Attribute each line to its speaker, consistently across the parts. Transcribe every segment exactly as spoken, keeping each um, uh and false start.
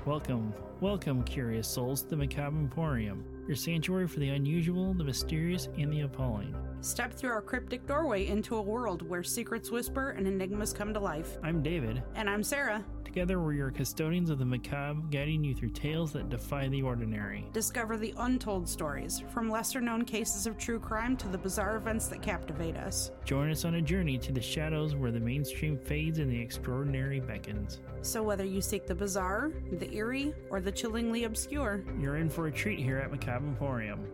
Speaker 1: Welcome, welcome, curious souls, to the Macabre Emporium, your sanctuary for the unusual, the mysterious, and the appalling.
Speaker 2: Step through our cryptic doorway into a world where secrets whisper and enigmas come to life.
Speaker 1: I'm David.
Speaker 2: And I'm Sarah.
Speaker 1: Together, we're your custodians of the macabre, guiding you through tales that defy the ordinary.
Speaker 2: Discover the untold stories, from lesser-known cases of true crime to the bizarre events that captivate us.
Speaker 1: Join us on a journey to the shadows where the mainstream fades and the extraordinary beckons.
Speaker 2: So whether you seek the bizarre, the eerie, or the chillingly obscure,
Speaker 1: you're in for a treat here at Macabre Emporium.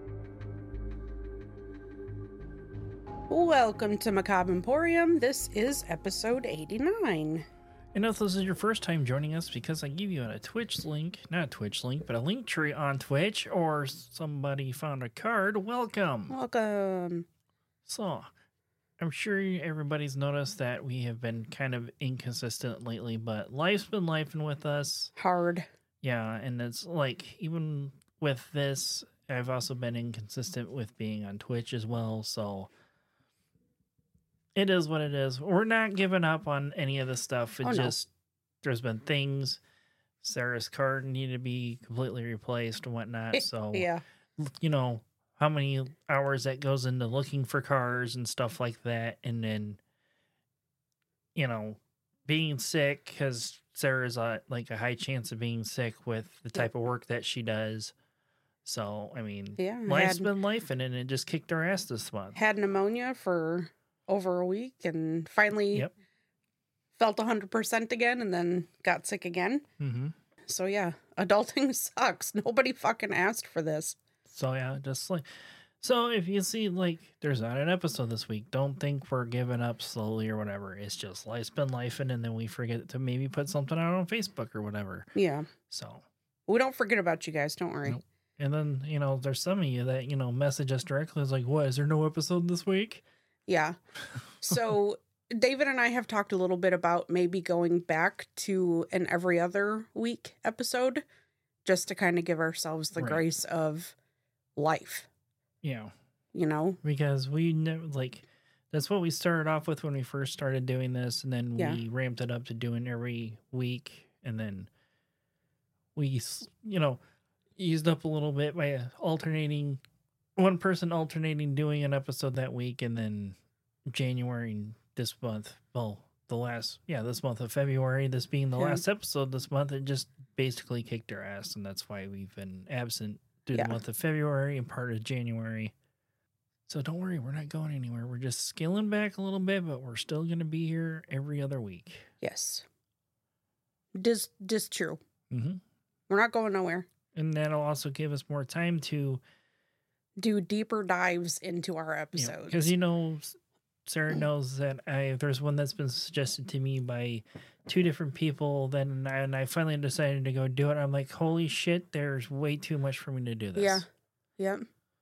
Speaker 2: Welcome to Macabre Emporium. This is episode eighty-nine.
Speaker 1: And if this is your first time joining us because I give you a Twitch link, not a Twitch link, but a link tree on Twitch, or somebody found a card, welcome.
Speaker 2: Welcome.
Speaker 1: So, I'm sure everybody's noticed that we have been kind of inconsistent lately, but life's been lifing with us.
Speaker 2: Hard.
Speaker 1: Yeah, and it's like, even with this, I've also been inconsistent with being on Twitch as well, so it is what it is. We're not giving up on any of this stuff. It
Speaker 2: oh,
Speaker 1: just,
Speaker 2: no.
Speaker 1: There's been things. Sarah's card needed to be completely replaced and whatnot. So,
Speaker 2: yeah,
Speaker 1: you know, how many hours that goes into looking for cars and stuff like that. And then, you know, being sick, because Sarah's a, like a high chance of being sick with the type of work that she does. So, I mean,
Speaker 2: yeah,
Speaker 1: life's
Speaker 2: had,
Speaker 1: been life, and it just kicked our ass this month.
Speaker 2: Had pneumonia for over a week and finally
Speaker 1: yep.
Speaker 2: felt one hundred percent again and then got sick again.
Speaker 1: Mm-hmm.
Speaker 2: So yeah, adulting sucks. Nobody fucking asked for this.
Speaker 1: So yeah, just like, so if you see like there's not an episode this week, don't think we're giving up slowly or whatever. It's just life's been lifing, and then we forget to maybe put something out on Facebook or whatever.
Speaker 2: Yeah.
Speaker 1: So
Speaker 2: we don't forget about you guys. Don't worry.
Speaker 1: Nope. And then, you know, there's some of you that, you know, message us directly. It's like, what, is there no episode this week?
Speaker 2: Yeah. So David and I have talked a little bit about maybe going back to an every other week episode just to kind of give ourselves the right. grace of life.
Speaker 1: Yeah.
Speaker 2: You know?
Speaker 1: Because we never, like, that's what we started off with when we first started doing this. And then yeah. we ramped it up to doing every week. And then we, you know, eased up a little bit by alternating one person alternating doing an episode that week, and then January this month, well, the last, yeah, this month of February, this being the yeah. last episode this month, it just basically kicked our ass, and that's why we've been absent through yeah. the month of February and part of January. So don't worry, we're not going anywhere. We're just scaling back a little bit, but we're still going to be here every other week.
Speaker 2: Yes. Dis, dis true.
Speaker 1: Mm-hmm.
Speaker 2: We're not going nowhere.
Speaker 1: And that'll also give us more time to
Speaker 2: do deeper dives into our episodes.
Speaker 1: Because, yeah, you know, Sarah knows that I there's one that's been suggested to me by two different people. Then I, and I finally decided to go do it. I'm like, holy shit, there's way too much for me to do this.
Speaker 2: Yeah. Yep.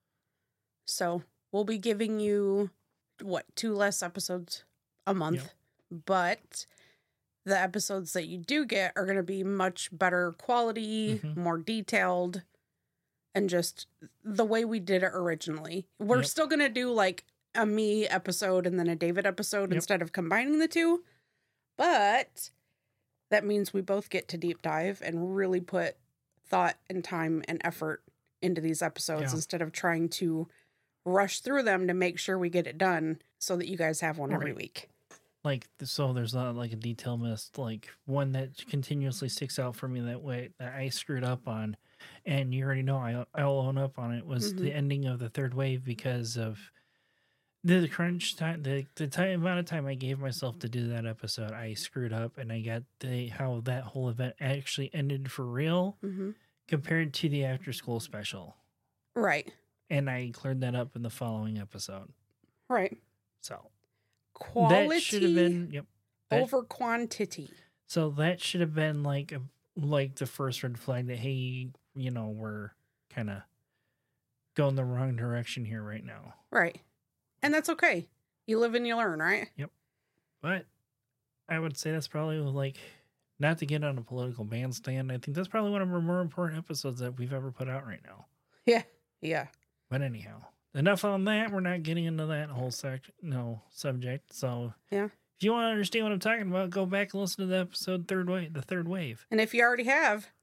Speaker 2: So we'll be giving you, what, two less episodes a month. Yep. But the episodes that you do get are going to be much better quality, mm-hmm. more detailed, and just the way we did it originally. We're yep. still going to do like a me episode and then a David episode yep. instead of combining the two. But that means we both get to deep dive and really put thought and time and effort into these episodes yeah. instead of trying to rush through them to make sure we get it done so that you guys have one every right. week.
Speaker 1: Like, so there's not like a detail missed, like one that continuously sticks out for me that way that I screwed up on. And you already know I, I'll own up on it was mm-hmm. the ending of the third wave because of the, the crunch time, the, the time amount of time I gave myself to do that episode. I screwed up, and I got the how that whole event actually ended for real
Speaker 2: mm-hmm.
Speaker 1: compared to the after school special.
Speaker 2: Right.
Speaker 1: And I cleared that up in the following episode.
Speaker 2: Right.
Speaker 1: So
Speaker 2: quality
Speaker 1: that should have been yep that,
Speaker 2: over quantity.
Speaker 1: So that should have been like a, like the first red flag that, hey, you know, we're kind of going the wrong direction here right now.
Speaker 2: Right. And that's okay. You live and you learn, right?
Speaker 1: Yep. But I would say that's probably like, not to get on a political bandstand, I think that's probably one of our more important episodes that we've ever put out right now.
Speaker 2: Yeah. Yeah.
Speaker 1: But anyhow, enough on that. We're not getting into that whole sec- no subject. So
Speaker 2: yeah.
Speaker 1: If you want to understand what I'm talking about, go back and listen to the episode third wave, the third wave.
Speaker 2: And if you already have,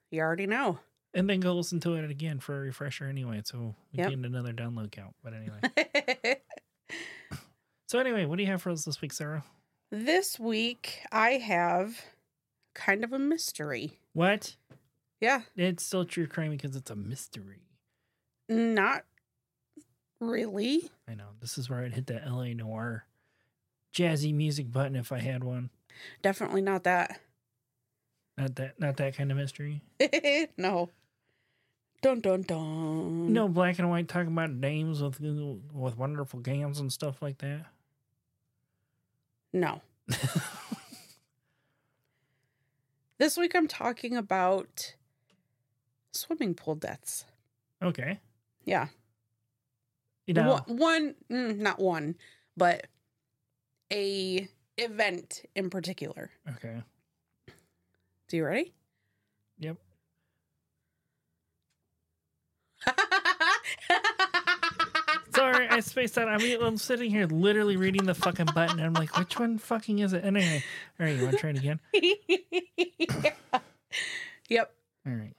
Speaker 2: You already know.
Speaker 1: And then go listen to it again for a refresher anyway, so we
Speaker 2: Yep.
Speaker 1: get another download count. But anyway. So anyway, what do you have for us this week, Sarah?
Speaker 2: This week, I have kind of a mystery.
Speaker 1: What?
Speaker 2: Yeah.
Speaker 1: It's still true crime because it's a mystery.
Speaker 2: Not really.
Speaker 1: I know. This is where I'd hit the L A Noire jazzy music button if I had one.
Speaker 2: Definitely not that.
Speaker 1: Not that not that kind of mystery.
Speaker 2: No. Dun dun dun.
Speaker 1: No black and white talking about names with with wonderful gams and stuff like that.
Speaker 2: No. This week I'm talking about swimming pool deaths.
Speaker 1: Okay.
Speaker 2: Yeah.
Speaker 1: You know,
Speaker 2: one, one mm, not one, but a event in particular.
Speaker 1: Okay.
Speaker 2: So you ready?
Speaker 1: Yep. Sorry, I spaced out. I mean, I'm sitting here literally reading the fucking button, and I'm like, which one fucking is it? And anyway, all right, you want to try it again?
Speaker 2: Yeah. Yep.
Speaker 1: All right.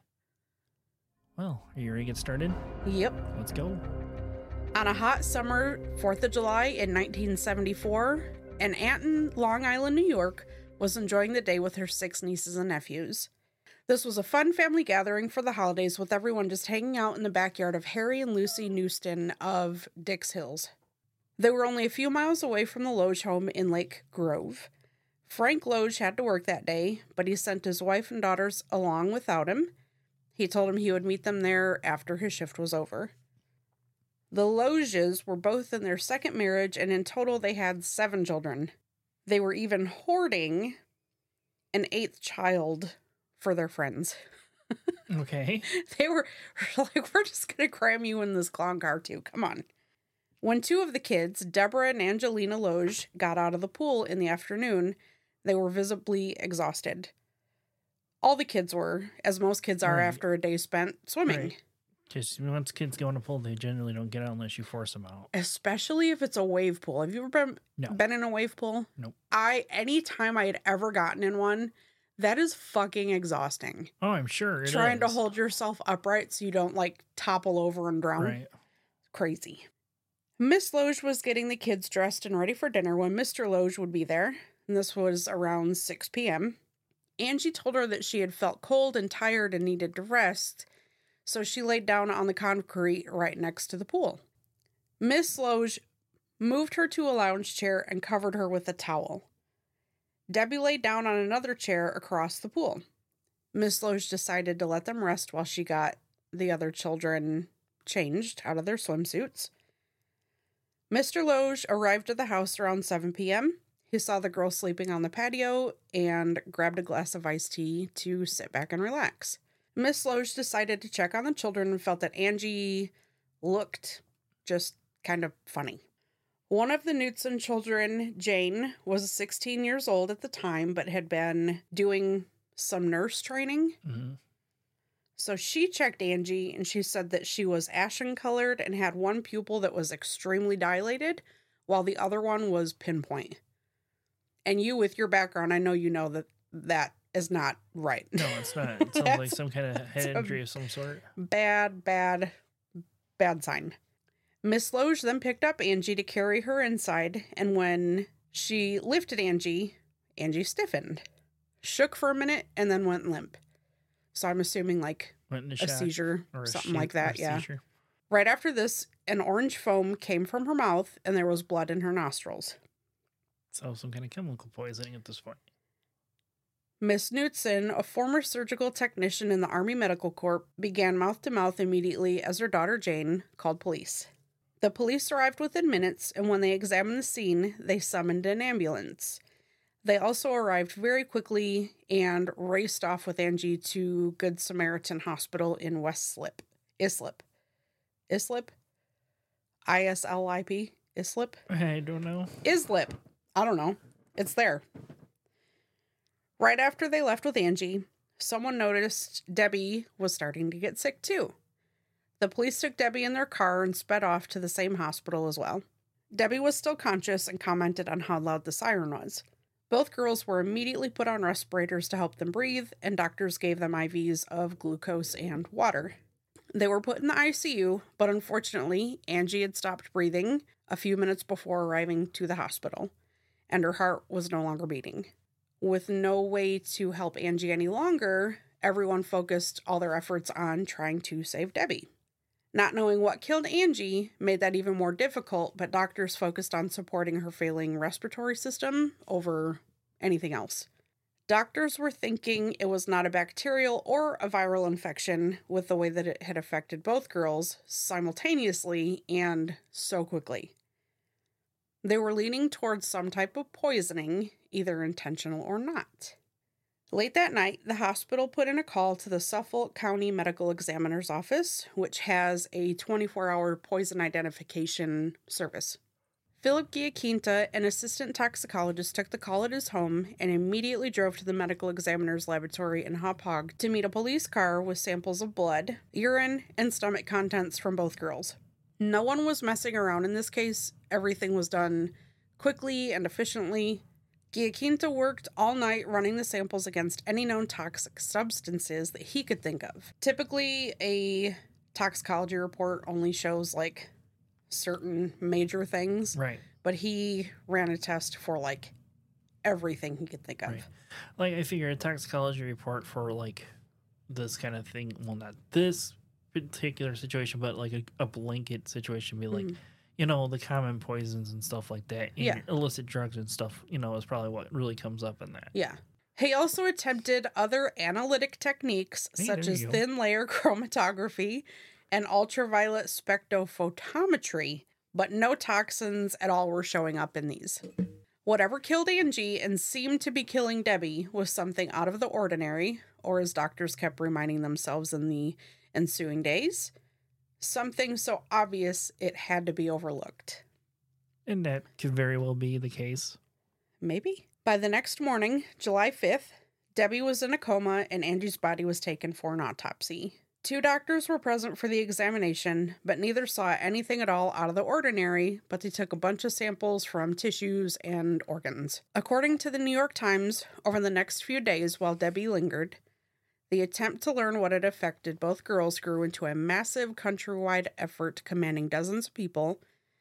Speaker 1: Well, are you ready to get started?
Speaker 2: Yep.
Speaker 1: Let's go.
Speaker 2: On a hot summer fourth of July in nineteen seventy-four, an aunt in Long Island, New York, was enjoying the day with her six nieces and nephews. This was a fun family gathering for the holidays, with everyone just hanging out in the backyard of Harry and Lucy Newston of Dix Hills. They were only a few miles away from the Loge home in Lake Grove. Frank Loge had to work that day, but he sent his wife and daughters along without him. He told him he would meet them there after his shift was over. The Loges were both in their second marriage, and in total they had seven children. They were even hoarding an eighth child for their friends.
Speaker 1: Okay.
Speaker 2: They were like, we're just going to cram you in this clown car too. Come on. When two of the kids, Deborah and Angelina Loge, got out of the pool in the afternoon, they were visibly exhausted. All the kids were, as most kids are
Speaker 1: Right.
Speaker 2: after a day spent swimming.
Speaker 1: Right. Just once kids go in a pool, they generally don't get out unless you force them out.
Speaker 2: Especially if it's a wave pool. Have you ever been,
Speaker 1: No.
Speaker 2: been in a wave pool?
Speaker 1: Nope.
Speaker 2: I, anytime I had ever gotten in one, that is fucking exhausting.
Speaker 1: Oh, I'm sure. It
Speaker 2: Trying to
Speaker 1: is.
Speaker 2: hold yourself upright so you don't like topple over and drown.
Speaker 1: Right.
Speaker 2: Crazy. Miss Loge was getting the kids dressed and ready for dinner when Mister Loge would be there, and this was around six p.m. Angie told her that she had felt cold and tired and needed to rest, so she laid down on the concrete right next to the pool. Miss Loge moved her to a lounge chair and covered her with a towel. Debbie laid down on another chair across the pool. Miss Loge decided to let them rest while she got the other children changed out of their swimsuits. Mister Loge arrived at the house around seven p.m. He saw the girls sleeping on the patio and grabbed a glass of iced tea to sit back and relax. Miss Loge decided to check on the children and felt that Angie looked just kind of funny. One of the Knutson children, Jane, was sixteen years old at the time, but had been doing some nurse training.
Speaker 1: Mm-hmm.
Speaker 2: So she checked Angie, and she said that she was ashen-colored and had one pupil that was extremely dilated, while the other one was pinpoint. And you, with your background, I know you know that that is not right.
Speaker 1: No, it's not. It sounds like some kind of head injury of some sort.
Speaker 2: Bad, bad, bad sign. Miss Loge then picked up Angie to carry her inside, and when she lifted Angie, Angie stiffened, shook for a minute, and then went limp. So I'm assuming like
Speaker 1: Went in
Speaker 2: a
Speaker 1: shock
Speaker 2: seizure,
Speaker 1: or a
Speaker 2: something
Speaker 1: shoot
Speaker 2: like
Speaker 1: or
Speaker 2: that,
Speaker 1: a
Speaker 2: yeah.
Speaker 1: seizure.
Speaker 2: Right after this, an orange foam came from her mouth, and there was blood in her nostrils.
Speaker 1: So some kind of chemical poisoning at this point.
Speaker 2: Miss Knutson, a former surgical technician in the Army Medical Corps, began mouth-to-mouth immediately as her daughter Jane called police. The police arrived within minutes, and when they examined the scene, they summoned an ambulance. They also arrived very quickly and raced off with Angie to Good Samaritan Hospital in West Slip. Islip. Islip? I S L I P? Islip?
Speaker 1: I don't know.
Speaker 2: Islip. I don't know. It's there. Right after they left with Angie, someone noticed Debbie was starting to get sick too. The police took Debbie in their car and sped off to the same hospital as well. Debbie was still conscious and commented on how loud the siren was. Both girls were immediately put on respirators to help them breathe, and doctors gave them I Vs of glucose and water. They were put in the I C U, but unfortunately, Angie had stopped breathing a few minutes before arriving to the hospital, and her heart was no longer beating. With no way to help Angie any longer, everyone focused all their efforts on trying to save Debbie. Not knowing what killed Angie made that even more difficult, but doctors focused on supporting her failing respiratory system over anything else. Doctors were thinking it was not a bacterial or a viral infection with the way that it had affected both girls simultaneously and so quickly. They were leaning towards some type of poisoning, either intentional or not. Late that night, the hospital put in a call to the Suffolk County Medical Examiner's Office, which has a twenty-four hour poison identification service. Philip Giaquinta, an assistant toxicologist, took the call at his home and immediately drove to the medical examiner's laboratory in Hauppauge to meet a police car with samples of blood, urine, and stomach contents from both girls. No one was messing around in this case. Everything was done quickly and efficiently. Giaquinta worked all night running the samples against any known toxic substances that he could think of. Typically, a toxicology report only shows, like, certain major things.
Speaker 1: Right.
Speaker 2: But he ran a test for, like, everything he could think of.
Speaker 1: Right. Like, I figure a toxicology report for, like, this kind of thing, well, not this particular situation, but, like, a, a blanket situation, be like, mm-hmm. you know, the common poisons and stuff like that, and yeah. illicit drugs and stuff, you know, is probably what really comes up in that.
Speaker 2: Yeah. He also attempted other analytic techniques, hey, such as thin layer chromatography and ultraviolet spectrophotometry, but no toxins at all were showing up in these. Whatever killed Angie and seemed to be killing Debbie was something out of the ordinary, or as doctors kept reminding themselves in the ensuing days, something so obvious it had to be overlooked.
Speaker 1: And that could very well be the case.
Speaker 2: Maybe. By the next morning, July fifth, Debbie was in a coma and Angie's body was taken for an autopsy. Two doctors were present for the examination, but neither saw anything at all out of the ordinary, but they took a bunch of samples from tissues and organs. According to the New York Times, over the next few days while Debbie lingered, the attempt to learn what had affected both girls grew into a massive countrywide effort commanding dozens of people,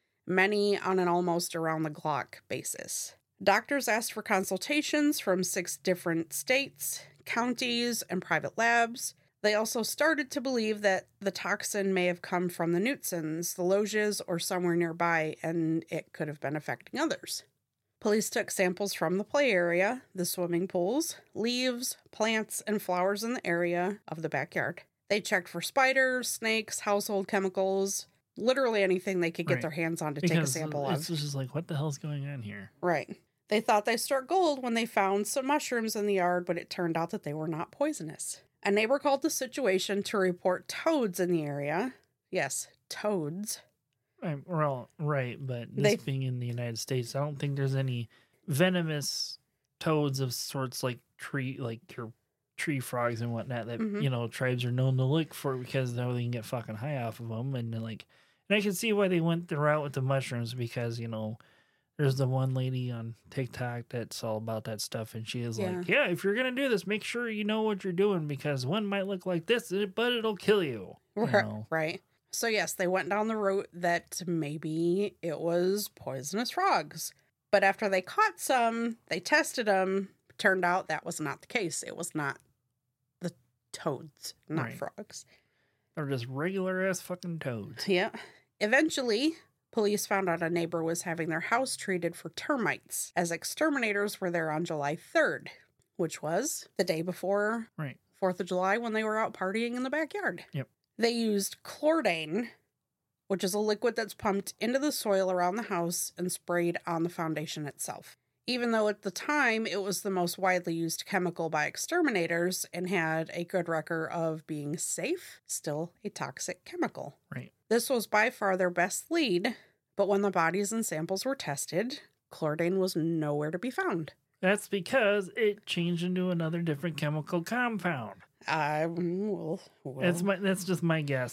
Speaker 2: many on an almost around-the-clock basis. Doctors asked for consultations from six different states, counties, and private labs. They also started to believe that the toxin may have come from the Knutsons, the Loges, or somewhere nearby, and it could have been affecting others. Police took samples from the play area, the swimming pools, leaves, plants, and flowers in the area of the backyard. They checked for spiders, snakes, household chemicals, literally anything they could get right. their hands on to because take a sample
Speaker 1: it's
Speaker 2: of.
Speaker 1: It's just like, what the hell's going on here?
Speaker 2: Right. They thought they struck gold when they found some mushrooms in the yard, but it turned out that they were not poisonous. A neighbor called the situation to report toads in the area. Yes, toads.
Speaker 1: Right, well, right, but this they, being in the United States, I don't think there's any venomous toads of sorts like tree, like your tree frogs and whatnot that, mm-hmm. you know, tribes are known to look for because now they can get fucking high off of them. And like, and I can see why they went the route with the mushrooms because, you know, there's the one lady on TikTok that's all about that stuff. And she is yeah. like, yeah, if you're going to do this, make sure you know what you're doing because one might look like this, but it'll kill you. you
Speaker 2: right.
Speaker 1: know?
Speaker 2: Right. So yes, they went down the route that maybe it was poisonous frogs. But after they caught some, they tested them. Turned out that was not the case. It was not the toads, not right. frogs.
Speaker 1: They're just regular ass fucking toads.
Speaker 2: Yeah. Eventually, police found out a neighbor was having their house treated for termites, as exterminators were there on July third, which was the day before
Speaker 1: right.
Speaker 2: fourth of July when they were out partying in the backyard.
Speaker 1: Yep.
Speaker 2: They used chlordane, which is a liquid that's pumped into the soil around the house and sprayed on the foundation itself. Even though at the time it was the most widely used chemical by exterminators and had a good record of being safe, still a toxic chemical.
Speaker 1: Right.
Speaker 2: This was by far their best lead, but when the bodies and samples were tested, chlordane was nowhere to be found.
Speaker 1: That's because it changed into another different chemical compound.
Speaker 2: I will.
Speaker 1: That's my. That's just my guess.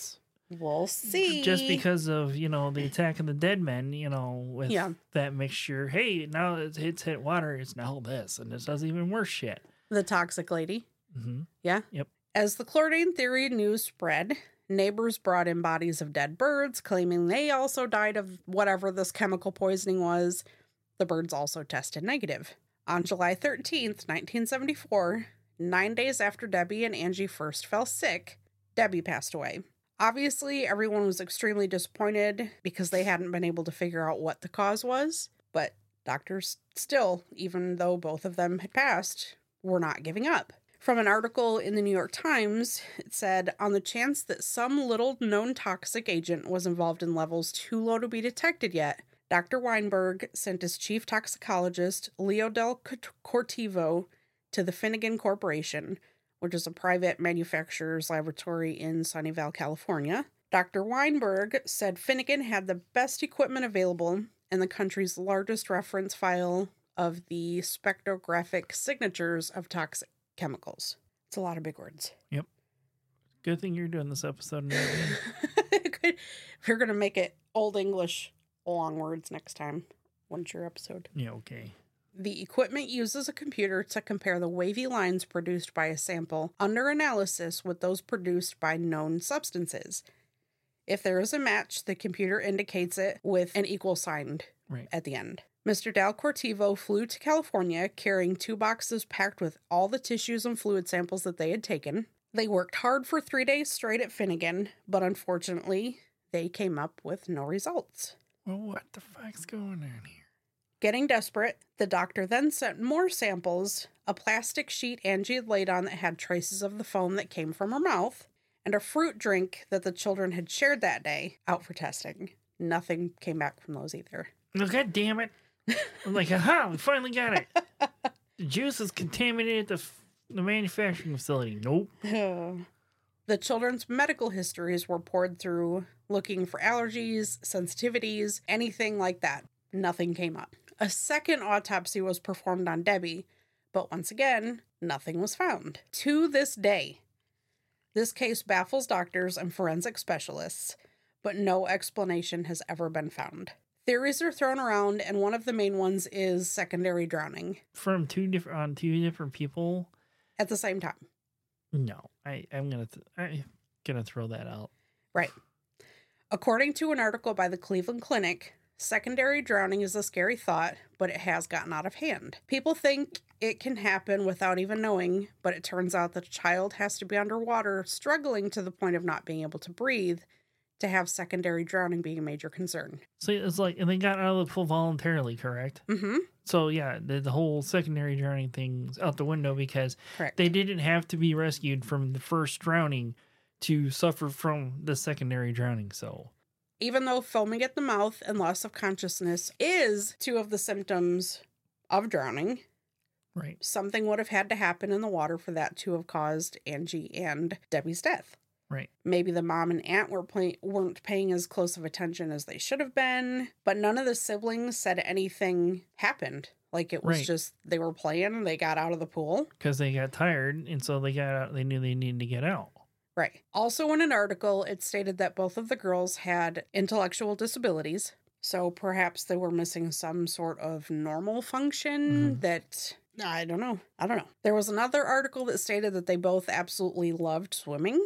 Speaker 2: We'll see.
Speaker 1: Just because of, you know, the Attack of the Dead Men, you know, with
Speaker 2: yeah.
Speaker 1: that mixture. Hey, now it's, it's hit water. It's now this. And this does even worse shit.
Speaker 2: The toxic lady.
Speaker 1: Mm-hmm.
Speaker 2: Yeah.
Speaker 1: Yep.
Speaker 2: As the chlordane theory news spread, neighbors brought in bodies of dead birds, claiming they also died of whatever this chemical poisoning was. The birds also tested negative. On July thirteenth, nineteen seventy-four, nine days after Debbie and Angie first fell sick, Debbie passed away. Obviously, everyone was extremely disappointed because they hadn't been able to figure out what the cause was, but doctors still, even though both of them had passed, were not giving up. From an article in the New York Times, it said, on the chance that some little known toxic agent was involved in levels too low to be detected yet, Doctor Weinberg sent his chief toxicologist, Leo Del Cortivo, to the Finnegan Corporation, which is a private manufacturer's laboratory in Sunnyvale, California. Doctor Weinberg said Finnegan had the best equipment available and the country's largest reference file of the spectrographic signatures of toxic chemicals. It's a lot of big words.
Speaker 1: Yep. Good thing you're doing this episode.
Speaker 2: We're going to make it Old English long words next time. When's your episode?
Speaker 1: Yeah, okay.
Speaker 2: The equipment uses a computer to compare the wavy lines produced by a sample under analysis with those produced by known substances. If there is a match, the computer indicates it with an equal sign
Speaker 1: right
Speaker 2: at the end. Mister Del Cortivo flew to California carrying two boxes packed with all the tissues and fluid samples that they had taken. They worked hard for three days straight at Finnegan, but unfortunately, they came up with no results.
Speaker 1: Well, what the fuck's going on here?
Speaker 2: Getting desperate, the doctor then sent more samples, a plastic sheet Angie had laid on that had traces of the foam that came from her mouth, and a fruit drink that the children had shared that day, out for testing. Nothing came back from those either.
Speaker 1: Oh, God damn it. I'm like, aha, we finally got it. The juice is contaminated at the, the manufacturing facility. Nope.
Speaker 2: The children's medical histories were poured through, looking for allergies, sensitivities, anything like that. Nothing came up. A second autopsy was performed on Debbie, but once again, nothing was found. To this day, this case baffles doctors and forensic specialists, but no explanation has ever been found. Theories are thrown around, and one of the main ones is secondary drowning.
Speaker 1: From two different on two different people
Speaker 2: at the same time.
Speaker 1: No, I I'm gonna th- I'm gonna throw that out.
Speaker 2: Right. According to an article by the Cleveland Clinic, secondary drowning is a scary thought, but it has gotten out of hand. People think it can happen without even knowing, but it turns out that a child has to be underwater, struggling to the point of not being able to breathe, to have secondary drowning being a major concern.
Speaker 1: So it's like, and they got out of the pool voluntarily, correct?
Speaker 2: Mm-hmm.
Speaker 1: So yeah, the, the whole secondary drowning thing's out the window because
Speaker 2: correct.
Speaker 1: They didn't have to be rescued from the first drowning to suffer from the secondary drowning. So
Speaker 2: even though foaming at the mouth and loss of consciousness is two of the symptoms of drowning,
Speaker 1: right,
Speaker 2: something would have had to happen in the water for that to have caused Angie and Debbie's death.
Speaker 1: Right.
Speaker 2: Maybe the mom and aunt were play- weren't paying as close of attention as they should have been, but none of the siblings said anything happened. Like it was
Speaker 1: right.
Speaker 2: just they were playing and they got out of the pool.
Speaker 1: Because they got tired, and so they got out. They knew they needed to get out.
Speaker 2: Right. Also in an article, it stated that both of the girls had intellectual disabilities, so perhaps they were missing some sort of normal function mm-hmm. that... I don't know. I don't know. There was another article that stated that they both absolutely loved swimming.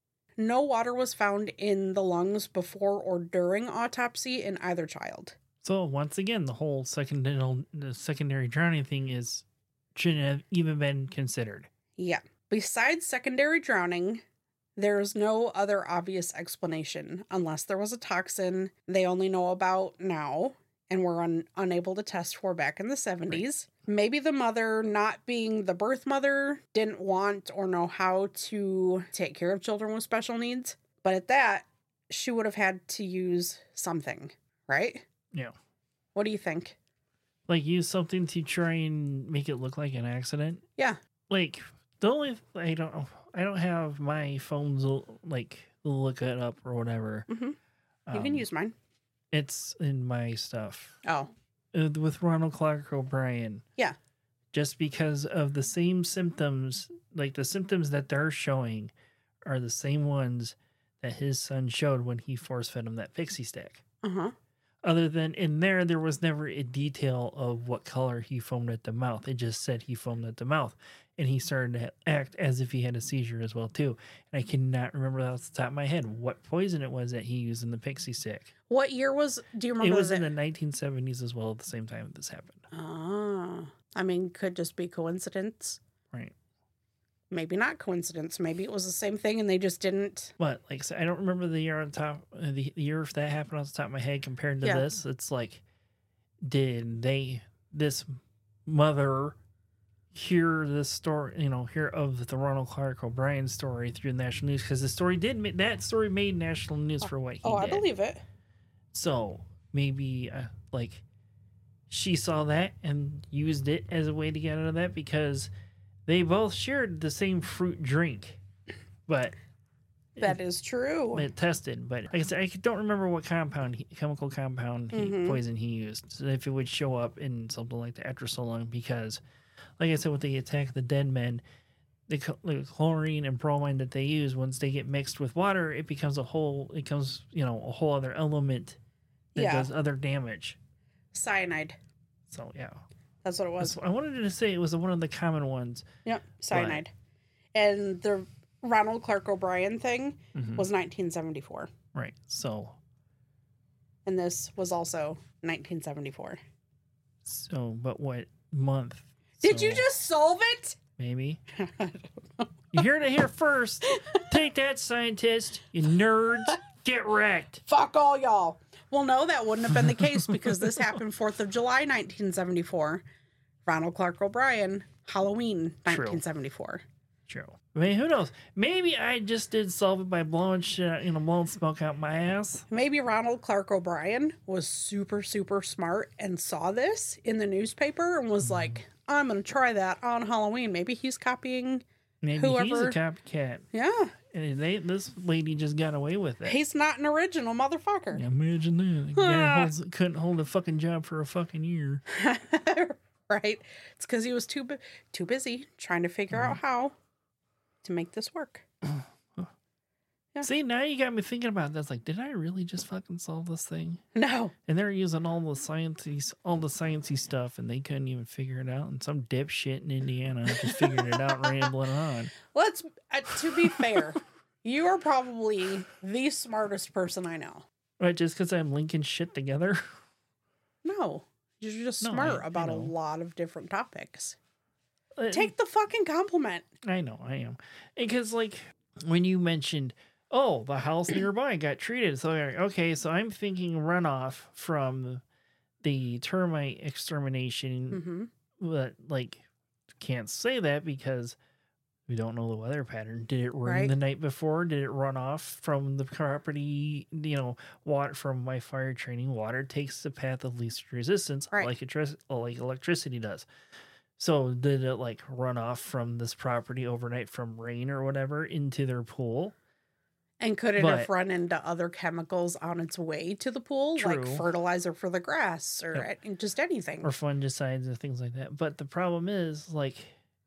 Speaker 2: No water was found in the lungs before or during autopsy in either child.
Speaker 1: So once again, the whole secondary, the secondary drowning thing is shouldn't have even been considered.
Speaker 2: Yeah. Besides secondary drowning, there is no other obvious explanation unless there was a toxin they only know about now and were un- unable to test for back in the seventies. Right. Maybe the mother, not being the birth mother, didn't want or know how to take care of children with special needs. But at that, she would have had to use something, right?
Speaker 1: Yeah. What
Speaker 2: do you think?
Speaker 1: Like use something to try and make it look like an accident?
Speaker 2: Yeah.
Speaker 1: Like the only I don't I don't have my phone's like look it up or whatever.
Speaker 2: Mm-hmm. You um, can use mine.
Speaker 1: It's in my stuff.
Speaker 2: Oh.
Speaker 1: With Ronald Clark O'Brien.
Speaker 2: Yeah.
Speaker 1: Just because of the same symptoms, like the symptoms that they're showing are the same ones that his son showed when he force fed him that pixie stick.
Speaker 2: Uh-huh.
Speaker 1: Other than in there, there was never a detail of what color he foamed at the mouth. It just said he foamed at the mouth. And he started to act as if he had a seizure as well, too. And I cannot remember off the top of my head what poison it was that he used in the pixie stick.
Speaker 2: What year was, do you remember?
Speaker 1: It was in the nineteen seventies as well at the same time this happened.
Speaker 2: Ah, I mean, could just be coincidence.
Speaker 1: Right.
Speaker 2: Maybe not coincidence. Maybe it was the same thing and they just didn't.
Speaker 1: But like I said, I don't remember the year on top, uh, the, the year if that happened off the top of my head compared to
Speaker 2: Yeah.
Speaker 1: this. It's like, did they, this mother, hear this story, you know, hear of the Ronald Clark O'Brien story through the national news? Because the story did, ma- that story made national news for what he
Speaker 2: oh,
Speaker 1: did.
Speaker 2: I believe it.
Speaker 1: So maybe uh, like she saw that and used it as a way to get out of that, because they both shared the same fruit drink, but
Speaker 2: That is true.
Speaker 1: it tested. But like I said, I don't remember what compound, he, chemical compound he,
Speaker 2: Mhm.
Speaker 1: poison he used. So if it would show up in something like that after so long, because like I said, with the Attack of the Dead Men, the, cl- the chlorine and bromine that they use, once they get mixed with water, it becomes a whole, it becomes, you know, a whole other element that
Speaker 2: Yeah.
Speaker 1: does other damage.
Speaker 2: Cyanide.
Speaker 1: So yeah,
Speaker 2: That's what it was.
Speaker 1: That's, I wanted to say it was one of the common ones.
Speaker 2: Yep. Cyanide. And the Ronald Clark O'Brien thing
Speaker 1: Mhm.
Speaker 2: was nineteen seventy-four.
Speaker 1: Right. So,
Speaker 2: And this was also nineteen seventy-four.
Speaker 1: so, but what month?
Speaker 2: Did
Speaker 1: So,
Speaker 2: you just solve it?
Speaker 1: maybe? You heard it here first. Take that, scientist. You nerds. Get wrecked.
Speaker 2: Fuck all y'all. Well, no, that wouldn't have been the case because this happened fourth of July, nineteen seventy-four. Ronald Clark O'Brien, Halloween,
Speaker 1: True.
Speaker 2: nineteen seventy-four.
Speaker 1: True. I mean, who knows? Maybe I just did solve it by blowing shit, you know, blowing smoke out my ass.
Speaker 2: Maybe Ronald Clark O'Brien was super, super smart and saw this in the newspaper and was like, I'm going to try that on Halloween. Maybe he's copying.
Speaker 1: Maybe he's
Speaker 2: Whoever-
Speaker 1: a copycat.
Speaker 2: Yeah.
Speaker 1: And they, this lady just got away with it.
Speaker 2: He's not an original motherfucker.
Speaker 1: Imagine that. The guy holds, couldn't hold a fucking job for a fucking year.
Speaker 2: Right? It's because he was too bu- too busy trying to figure out how to make this work. Yeah.
Speaker 1: See, now you got me thinking about this. Like, did I really just fucking solve this thing?
Speaker 2: No.
Speaker 1: And they're using all the sciencey, all the sciencey stuff, and they couldn't even figure it out. And some dipshit in Indiana just figured it out, and rambling on.
Speaker 2: Let's, uh, to be fair, you are probably the smartest person I know.
Speaker 1: Right, just because I'm linking shit together.
Speaker 2: No. You're just
Speaker 1: No,
Speaker 2: smart
Speaker 1: I- I
Speaker 2: about a
Speaker 1: know.
Speaker 2: lot of different topics.
Speaker 1: Uh,
Speaker 2: Take the fucking compliment.
Speaker 1: I know, I am. Because, like, when you mentioned, oh, the house nearby got treated. So, like, okay, so I'm thinking runoff from the termite extermination.
Speaker 2: Mm-hmm.
Speaker 1: But, like, can't say that because we don't know the weather pattern. Did it rain
Speaker 2: Right.
Speaker 1: the night before? Did it run off from the property? You know, water from my fire training, water takes the path of least resistance,
Speaker 2: Right.
Speaker 1: like, electric- like electricity does. So did it like run off from this property overnight from rain or whatever into their pool?
Speaker 2: And could it
Speaker 1: But-
Speaker 2: have run into other chemicals on its way to the pool? Like
Speaker 1: True.
Speaker 2: fertilizer for the grass or
Speaker 1: Yep.
Speaker 2: a- just anything.
Speaker 1: Or fungicides and things like that. But the problem is, like,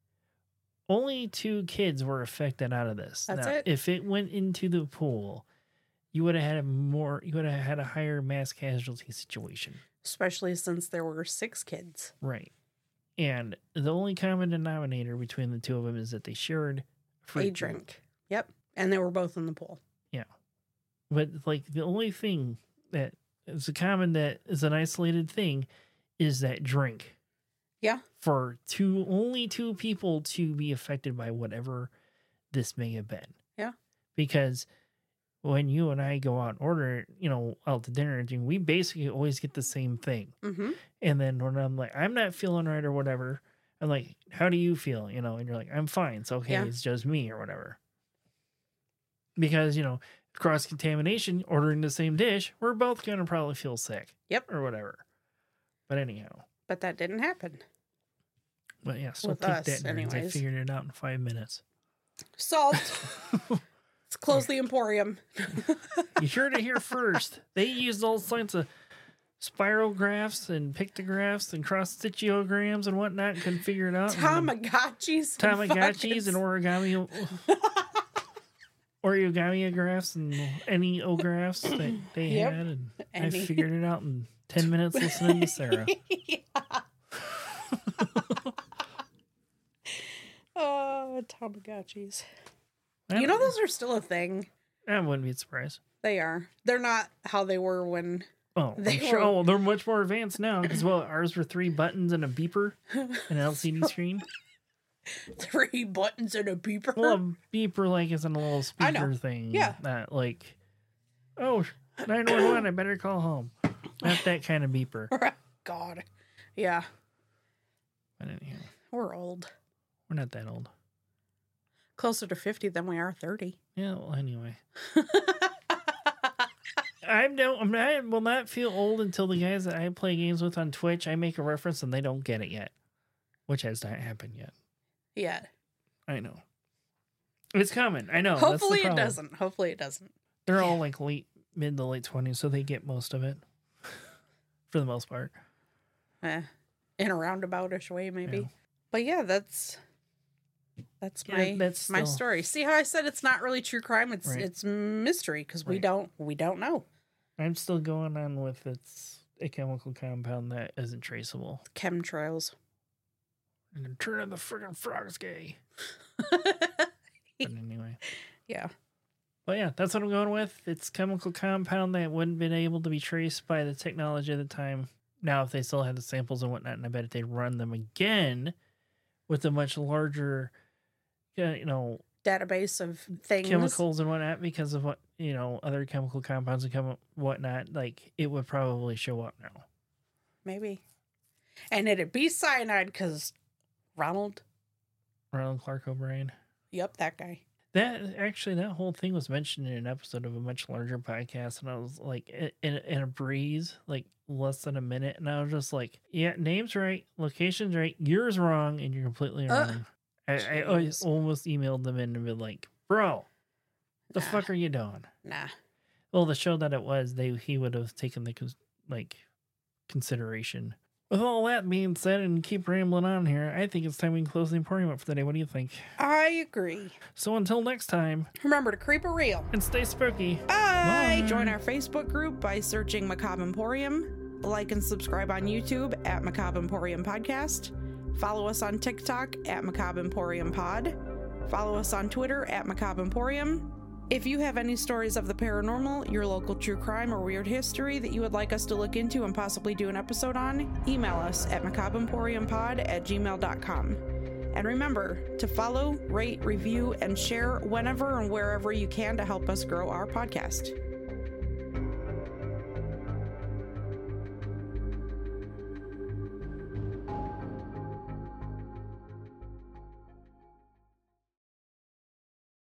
Speaker 1: only two kids were affected out of this.
Speaker 2: That's
Speaker 1: Now,
Speaker 2: it.
Speaker 1: If it went into the pool, you would have had a more, you would have had a higher mass casualty situation.
Speaker 2: Especially since there were six kids.
Speaker 1: Right. And the only common denominator between the two of them is that they shared fruit
Speaker 2: A drink. Yep. And they were both in the pool.
Speaker 1: But like the only thing that is a common, that is an isolated thing, is that drink.
Speaker 2: Yeah.
Speaker 1: For two, only two people to be affected by whatever this may have been.
Speaker 2: Yeah.
Speaker 1: Because when you and I go out and order, you know, out to dinner, we basically always get the same thing.
Speaker 2: Mm-hmm.
Speaker 1: And then when I'm like, I'm not feeling right or whatever, I'm like, how do you feel? You know, and you're like, I'm fine. It's okay.
Speaker 2: Yeah.
Speaker 1: It's just me or whatever. Because, you know, cross contamination, ordering the same dish, we're both going to probably feel sick.
Speaker 2: Yep.
Speaker 1: Or whatever. But anyhow.
Speaker 2: But that didn't happen.
Speaker 1: But yeah, so
Speaker 2: With
Speaker 1: take
Speaker 2: us,
Speaker 1: that, nerds. I
Speaker 2: anyways.
Speaker 1: figured it out in five minutes.
Speaker 2: Salt. Let's close the Emporium.
Speaker 1: You heard it here first. They used all sorts of spirographs and pictographs and cross-stitchiograms and whatnot and couldn't figure it out. And
Speaker 2: Tamagotchis.
Speaker 1: Tamagotchis and origami. Origami-graphs and any O-graphs that they
Speaker 2: Yep.
Speaker 1: had. And
Speaker 2: Any.
Speaker 1: I figured it out in ten minutes listening to Sarah.
Speaker 2: Yeah. Oh, Tamagotchis.
Speaker 1: I
Speaker 2: You know those are still a thing.
Speaker 1: I wouldn't be surprised.
Speaker 2: They are. They're not how they were when...
Speaker 1: Oh,
Speaker 2: They
Speaker 1: I'm sure.
Speaker 2: were-
Speaker 1: Oh, they're much more advanced now because, well, ours were three buttons and a beeper and an L C D screen.
Speaker 2: Three buttons and a beeper.
Speaker 1: Well, a beeper, like, is a little
Speaker 2: I know.
Speaker 1: speaker thing.
Speaker 2: Yeah.
Speaker 1: That, like, oh, nine one one, I better call home. Not that kind of beeper.
Speaker 2: God. Yeah.
Speaker 1: But anyhow,
Speaker 2: We're old.
Speaker 1: we're not that old.
Speaker 2: Closer to fifty than we are thirty.
Speaker 1: Yeah, well, anyway. I don't, I'm not, will not feel old until the guys that I play games with on Twitch, I make a reference and they don't get it yet, which has not happened yet.
Speaker 2: Yeah.
Speaker 1: I know. It's coming. I know.
Speaker 2: Hopefully
Speaker 1: that's the
Speaker 2: it
Speaker 1: problem.
Speaker 2: doesn't. Hopefully it doesn't.
Speaker 1: They're all like late, mid to late twenties, so they get most of it for the most part.
Speaker 2: Eh, in a roundaboutish way, maybe.
Speaker 1: Yeah.
Speaker 2: But yeah, that's that's
Speaker 1: Yeah,
Speaker 2: my
Speaker 1: that's
Speaker 2: my
Speaker 1: still-
Speaker 2: story. See how I said it's not really true crime? It's
Speaker 1: Right.
Speaker 2: it's mystery because we
Speaker 1: Right.
Speaker 2: don't we don't know.
Speaker 1: I'm still going on with it's a chemical compound that isn't traceable.
Speaker 2: Chemtrails.
Speaker 1: And then turn of the friggin' frog's gay. But anyway.
Speaker 2: Yeah.
Speaker 1: But yeah, that's what I'm going with. It's chemical compound that wouldn't been able to be traced by the technology at the time. Now, if they still had the samples and whatnot, and I bet if they run them again with a much larger, uh, you know,
Speaker 2: Database of things.
Speaker 1: chemicals and whatnot, because of what, you know, other chemical compounds and come whatnot, like it would probably show up now.
Speaker 2: Maybe. And it'd be cyanide because Ronald.
Speaker 1: Ronald Clark O'Brien.
Speaker 2: Yep, that guy.
Speaker 1: That actually, that whole thing was mentioned in an episode of a much larger podcast, and I was like, in, in, in a breeze, like less than a minute, and I was just like, "Yeah, name's right, location's right, yours wrong, and you're completely
Speaker 2: Uh,
Speaker 1: wrong." I, I always, almost emailed them in and been like, "Bro, the
Speaker 2: Nah.
Speaker 1: fuck are you doing?"
Speaker 2: Nah.
Speaker 1: Well, the show that it was, they he would have taken the cons- like consideration. With all that being said, and keep rambling on here, I think it's time we can close the Emporium up for the day. What do you think?
Speaker 2: I agree.
Speaker 1: So until next time,
Speaker 2: Remember to creep a reel.
Speaker 1: and stay spooky.
Speaker 2: Bye.
Speaker 1: Bye.
Speaker 2: Join our Facebook group by searching Macabre Emporium. Like and subscribe on YouTube at Macabre Emporium Podcast. Follow us on TikTok at Macabre Emporium Pod. Follow us on Twitter at Macabre Emporium. If you have any stories of the paranormal, your local true crime, or weird history that you would like us to look into and possibly do an episode on, email us at macabreemporiumpod at gmail dot com. And remember to follow, rate, review, and share whenever and wherever you can to help us grow our podcast.